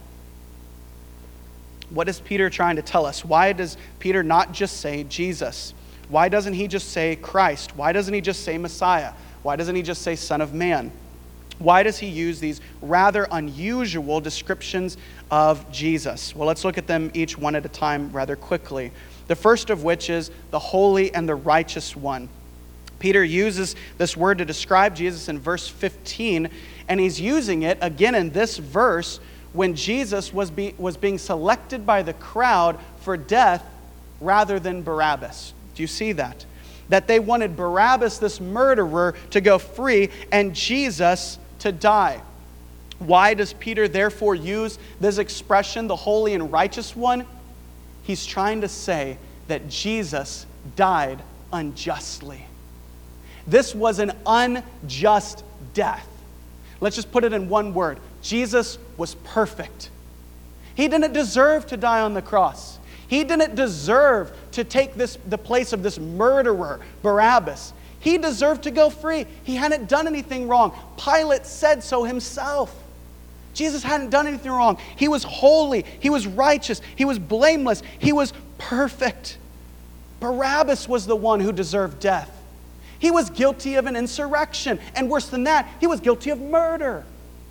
What is Peter trying to tell us? Why does Peter not just say Jesus? Why doesn't he just say Christ? Why doesn't he just say Messiah? Why doesn't he just say Son of Man? Why does he use these rather unusual descriptions of Jesus? Well, let's look at them each one at a time rather quickly. The first of which is the holy and the righteous one. Peter uses this word to describe Jesus in verse fifteen, and he's using it again in this verse when Jesus was, be, was being selected by the crowd for death rather than Barabbas. Do you see that? That they wanted Barabbas, this murderer, to go free and Jesus to die. Why does Peter therefore use this expression, the holy and righteous one? He's trying to say that Jesus died unjustly. This was an unjust death. Let's just put it in one word. Jesus was perfect. He didn't deserve to die on the cross. He didn't deserve to take this, the place of this murderer, Barabbas. He deserved to go free. He hadn't done anything wrong. Pilate said so himself. Jesus hadn't done anything wrong. He was holy. He was righteous. He was blameless. He was perfect. Barabbas was the one who deserved death. He was guilty of an insurrection. And worse than that, he was guilty of murder.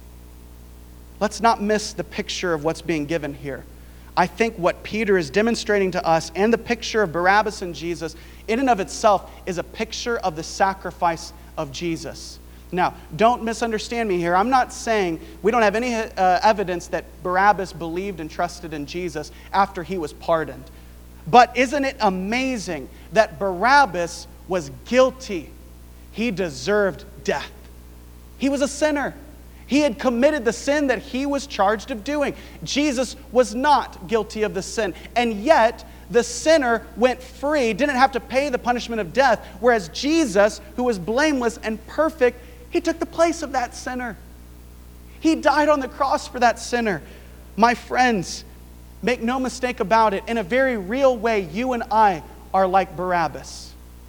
Let's not miss the picture of what's being given here. I think what Peter is demonstrating to us and the picture of Barabbas and Jesus in and of itself is a picture of the sacrifice of Jesus. Now, don't misunderstand me here. I'm not saying we don't have any uh, evidence that Barabbas believed and trusted in Jesus after he was pardoned. But isn't it amazing that Barabbas was guilty? He deserved death. He was a sinner. He had committed the sin that he was charged of doing. Jesus was not guilty of the sin. And yet, the sinner went free, didn't have to pay the punishment of death, whereas Jesus, who was blameless and perfect, he took the place of that sinner. He died on the cross for that sinner. My friends, make no mistake about it, in a very real way, you and I are like Barabbas.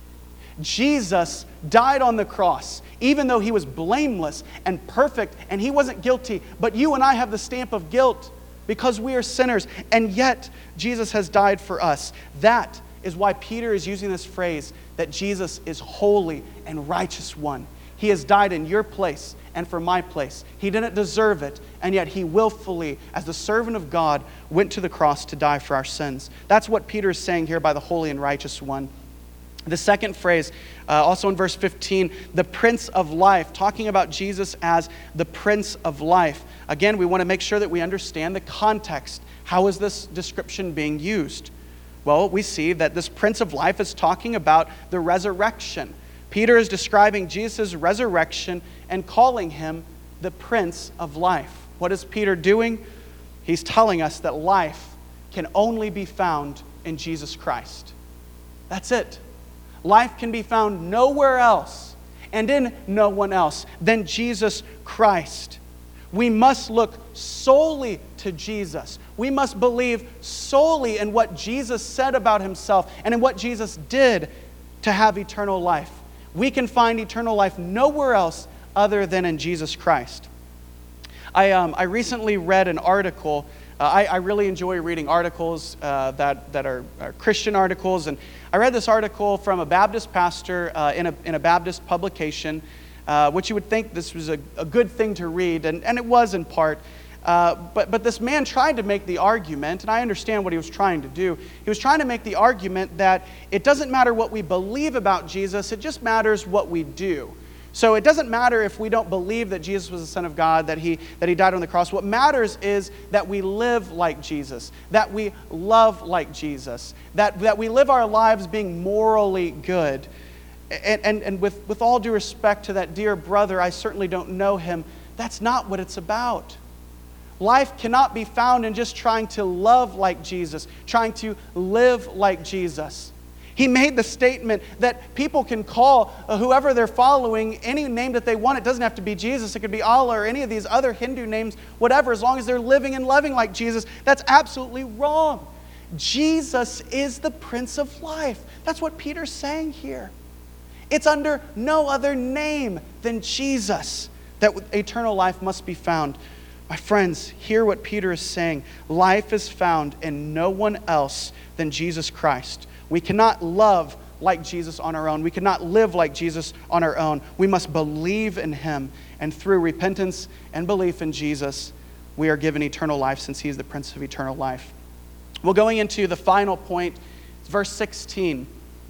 Jesus died on the cross, even though he was blameless and perfect, and he wasn't guilty. But you and I have the stamp of guilt because we are sinners, and yet Jesus has died for us. That is why Peter is using this phrase that Jesus is holy and righteous one. He has died in your place and for my place. He didn't deserve it, and yet he willfully, as the servant of God, went to the cross to die for our sins. That's what Peter is saying here by the holy and righteous one. The second phrase, uh, also in verse fifteen, the Prince of Life, talking about Jesus as the Prince of Life. Again, we want to make sure that we understand the context. How is this description being used? Well, we see that this Prince of Life is talking about the resurrection. Peter is describing Jesus' resurrection and calling him the Prince of Life. What is Peter doing? He's telling us that life can only be found in Jesus Christ. That's it. Life can be found nowhere else and in no one else than Jesus Christ. We must look solely to Jesus. We must believe solely in what Jesus said about himself and in what Jesus did to have eternal life. We can find eternal life nowhere else other than in Jesus Christ. I, um, I recently read an article. Uh, I, I really enjoy reading articles uh, that, that are, are Christian articles. And I read this article from a Baptist pastor uh, in, a, in a Baptist publication, uh, which you would think this was a, a good thing to read, and, and it was in part. Uh, but, but this man tried to make the argument, and I understand what he was trying to do. He was trying to make the argument that it doesn't matter what we believe about Jesus, it just matters what we do. So it doesn't matter if we don't believe that Jesus was the Son of God, that he, that he died on the cross. What matters is that we live like Jesus, that we love like Jesus, that, that we live our lives being morally good. And, and, and with, with all due respect to that dear brother, I certainly don't know him. That's not what it's about. Life cannot be found in just trying to love like Jesus, trying to live like Jesus. He made the statement that people can call whoever they're following any name that they want. It doesn't have to be Jesus. It could be Allah or any of these other Hindu names, whatever, as long as they're living and loving like Jesus. That's absolutely wrong. Jesus is the Prince of Life. That's what Peter's saying here. It's under no other name than Jesus that eternal life must be found. My friends, hear what Peter is saying. Life is found in no one else than Jesus Christ. We cannot love like Jesus on our own. We cannot live like Jesus on our own. We must believe in him. And through repentance and belief in Jesus, we are given eternal life since he is the Prince of eternal life. Well, going into the final point, verse sixteen.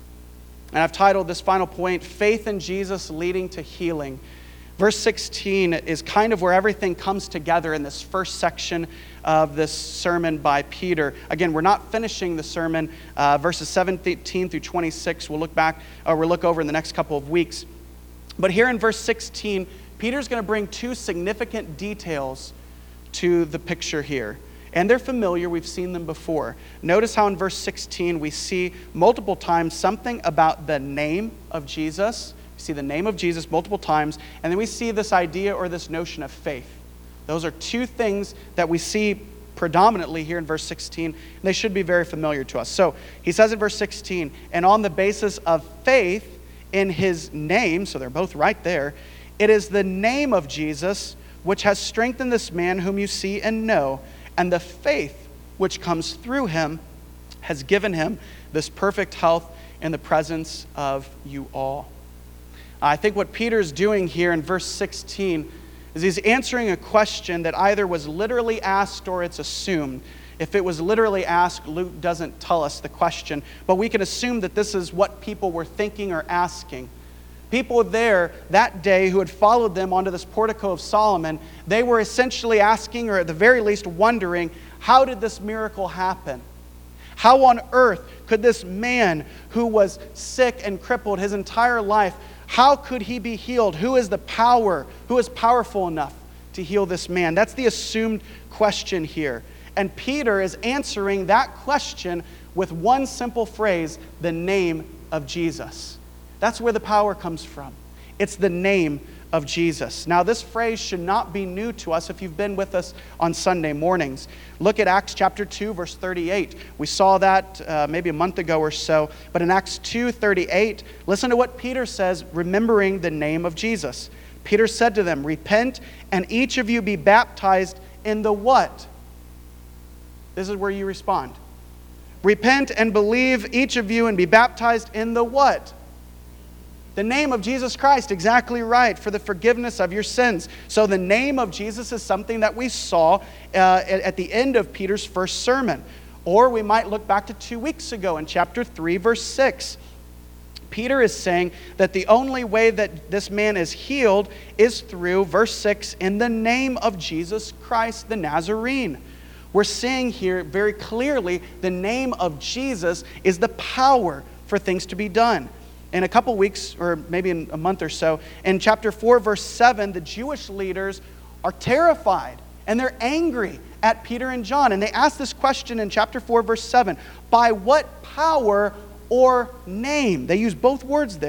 And I've titled this final point, Faith in Jesus Leading to Healing. Verse sixteen is kind of where everything comes together in this first section of this sermon by Peter. Again, we're not finishing the sermon. Uh, verses seventeen through twenty-six, we'll look back, or we'll look over in the next couple of weeks. But here in verse sixteen, Peter's going to bring two significant details to the picture here. And they're familiar, we've seen them before. Notice how in verse sixteen we see multiple times something about the name of Jesus. We see the name of Jesus multiple times, and then we see this idea or this notion of faith. Those are two things that we see predominantly here in verse sixteen, and they should be very familiar to us. So he says in verse sixteen, and on the basis of faith in his name, so they're both right there, it is the name of Jesus which has strengthened this man whom you see and know, and the faith which comes through him has given him this perfect health in the presence of you all. I think what Peter's doing here in verse sixteen is he's answering a question that either was literally asked or it's assumed. If it was literally asked, Luke doesn't tell us the question, but we can assume that this is what people were thinking or asking. People there that day who had followed them onto this portico of Solomon, they were essentially asking, or at the very least wondering, how did this miracle happen? How on earth could this man who was sick and crippled his entire life, how could he be healed? Who is the power? Who is powerful enough to heal this man? That's the assumed question here. And Peter is answering that question with one simple phrase, the name of Jesus. That's where the power comes from. It's the name of Jesus. Now, this phrase should not be new to us if you've been with us on Sunday mornings. Look at Acts chapter two, verse thirty-eight. We saw that uh, maybe a month ago or so. But in Acts two thirty-eight, listen to what Peter says, remembering the name of Jesus. Peter said to them, repent and each of you be baptized in the what? This is where you respond. Repent and believe each of you and be baptized in the what? The name of Jesus Christ, exactly right, for the forgiveness of your sins. So the name of Jesus is something that we saw uh, at the end of Peter's first sermon. Or we might look back to two weeks ago in chapter three, verse six. Peter is saying that the only way that this man is healed is through, verse six, in the name of Jesus Christ the Nazarene. We're seeing here very clearly the name of Jesus is the power for things to be done. In a couple weeks, or maybe in a month or so, in chapter four, verse seven, the Jewish leaders are terrified and they're angry at Peter and John. And they ask this question in chapter four, verse seven, by what power or name, they use both words there,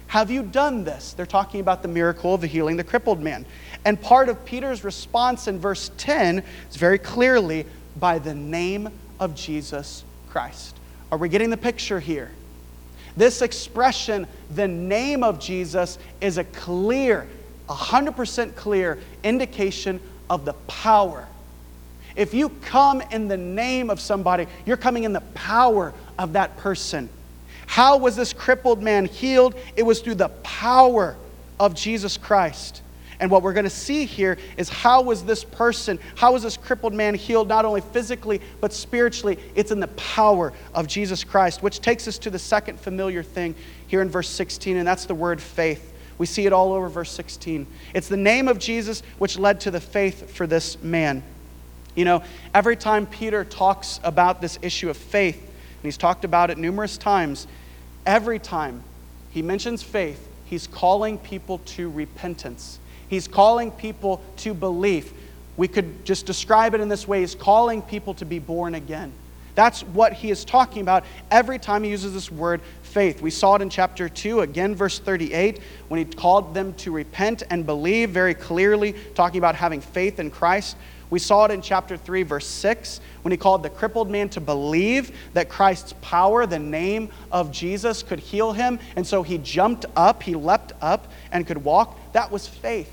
have you done this? They're talking about the miracle of healing the crippled man. And part of Peter's response in verse ten is very clearly, by the name of Jesus Christ. Are we getting the picture here? This expression, the name of Jesus, is a clear, one hundred percent clear indication of the power. If you come in the name of somebody, you're coming in the power of that person. How was this crippled man healed? It was through the power of Jesus Christ. And what we're going to see here is how was this person, how was this crippled man healed not only physically but spiritually? It's in the power of Jesus Christ, which takes us to the second familiar thing here in verse sixteen, and that's the word faith. We see it all over verse sixteen. It's the name of Jesus which led to the faith for this man. You know, every time Peter talks about this issue of faith, and he's talked about it numerous times, every time he mentions faith, he's calling people to repentance. He's calling people to belief. We could just describe it in this way. He's calling people to be born again. That's what he is talking about every time he uses this word faith. We saw it in chapter two, again, verse thirty-eight, when he called them to repent and believe very clearly, talking about having faith in Christ. We saw it in chapter three, verse six, when he called the crippled man to believe that Christ's power, the name of Jesus, could heal him. And so he jumped up, he leapt up and could walk. That was faith.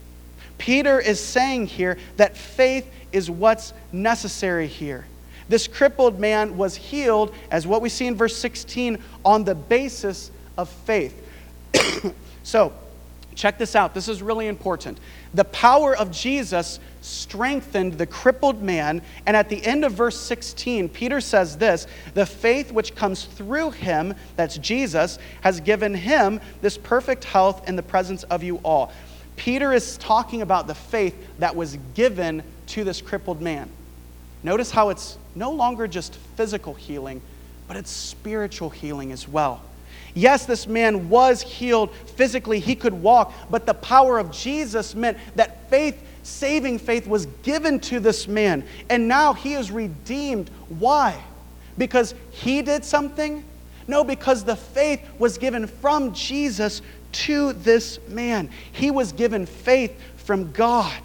Peter is saying here that faith is what's necessary here. This crippled man was healed, as what we see in verse sixteen, on the basis of faith. So, check this out. This is really important. The power of Jesus strengthened the crippled man, and at the end of verse sixteen, Peter says this, the faith which comes through him, that's Jesus, has given him this perfect health in the presence of you all. Peter is talking about the faith that was given to this crippled man. Notice how it's no longer just physical healing, but it's spiritual healing as well. Yes, this man was healed physically, he could walk, but the power of Jesus meant that faith, saving faith, was given to this man. And now he is redeemed. Why? Because he did something? No, because the faith was given from Jesus to this man. He was given faith from God.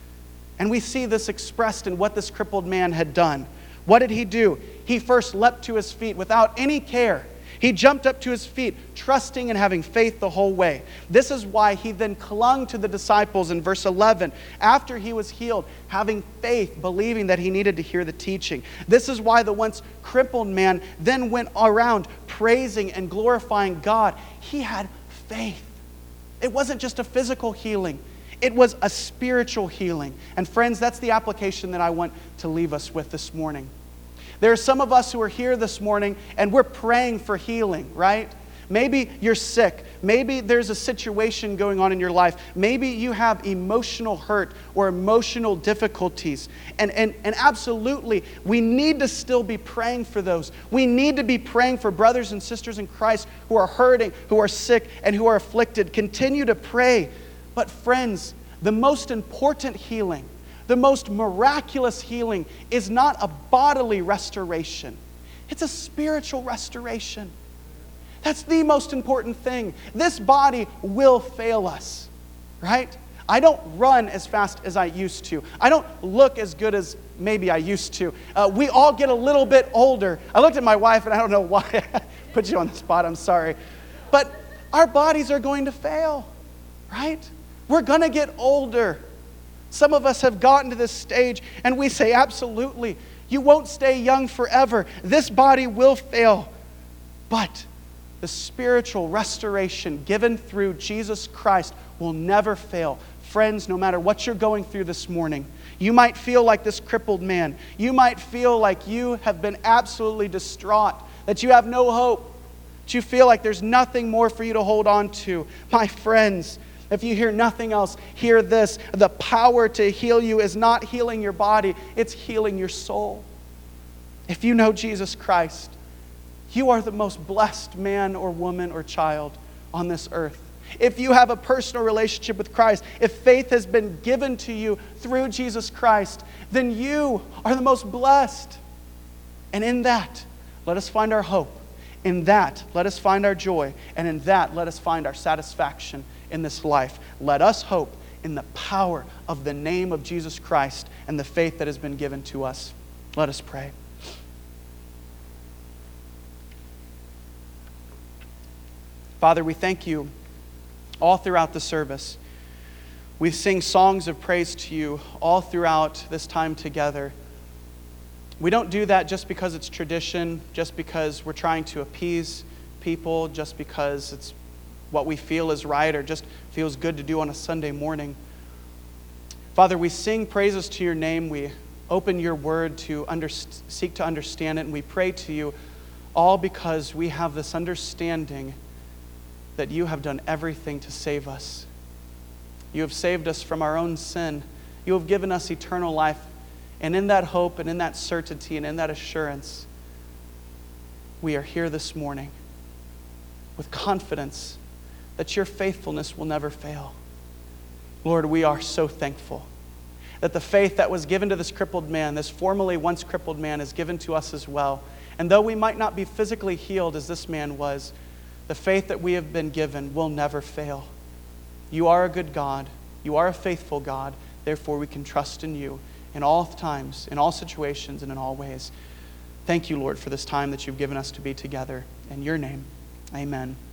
And we see this expressed in what this crippled man had done. What did he do? He first leapt to his feet without any care. He jumped up to his feet, trusting and having faith the whole way. This is why he then clung to the disciples in verse eleven, after he was healed, having faith, believing that he needed to hear the teaching. This is why the once crippled man then went around praising and glorifying God. He had faith. It wasn't just a physical healing. It was a spiritual healing. And friends, that's the application that I want to leave us with this morning. There are some of us who are here this morning and we're praying for healing, right? Maybe you're sick. Maybe there's a situation going on in your life. Maybe you have emotional hurt or emotional difficulties. And, and, and absolutely, we need to still be praying for those. We need to be praying for brothers and sisters in Christ who are hurting, who are sick, and who are afflicted. Continue to pray. But friends, the most important healing, the most miraculous healing is not a bodily restoration. It's a spiritual restoration. That's the most important thing. This body will fail us, right? I don't run as fast as I used to. I don't look as good as maybe I used to. Uh, we all get a little bit older. I looked at my wife and I don't know why I put you on the spot, I'm sorry. But our bodies are going to fail, right? We're going to get older. Some of us have gotten to this stage and we say, absolutely, you won't stay young forever. This body will fail. But the spiritual restoration given through Jesus Christ will never fail. Friends, no matter what you're going through this morning, you might feel like this crippled man. You might feel like you have been absolutely distraught, that you have no hope, that you feel like there's nothing more for you to hold on to. My friends, if you hear nothing else, hear this. The power to heal you is not healing your body, it's healing your soul. If you know Jesus Christ, you are the most blessed man or woman or child on this earth. If you have a personal relationship with Christ, if faith has been given to you through Jesus Christ, then you are the most blessed. And in that, let us find our hope. In that, let us find our joy, and in that, let us find our satisfaction in this life. Let us hope in the power of the name of Jesus Christ and the faith that has been given to us. Let us pray. Father, we thank you all throughout the service. We sing songs of praise to you all throughout this time together. We don't do that just because it's tradition, just because we're trying to appease people, just because it's what we feel is right or just feels good to do on a Sunday morning. Father, we sing praises to your name. We open your word to under, seek to understand it, and we pray to you all because we have this understanding that you have done everything to save us. You have saved us from our own sin. You have given us eternal life. And in that hope and in that certainty and in that assurance, we are here this morning with confidence that your faithfulness will never fail. Lord, we are so thankful that the faith that was given to this crippled man, this formerly once crippled man, is given to us as well. And though we might not be physically healed as this man was, the faith that we have been given will never fail. You are a good God. You are a faithful God. Therefore, we can trust in you in all times, in all situations, and in all ways. Thank you, Lord, for this time that you've given us to be together. In your name, amen.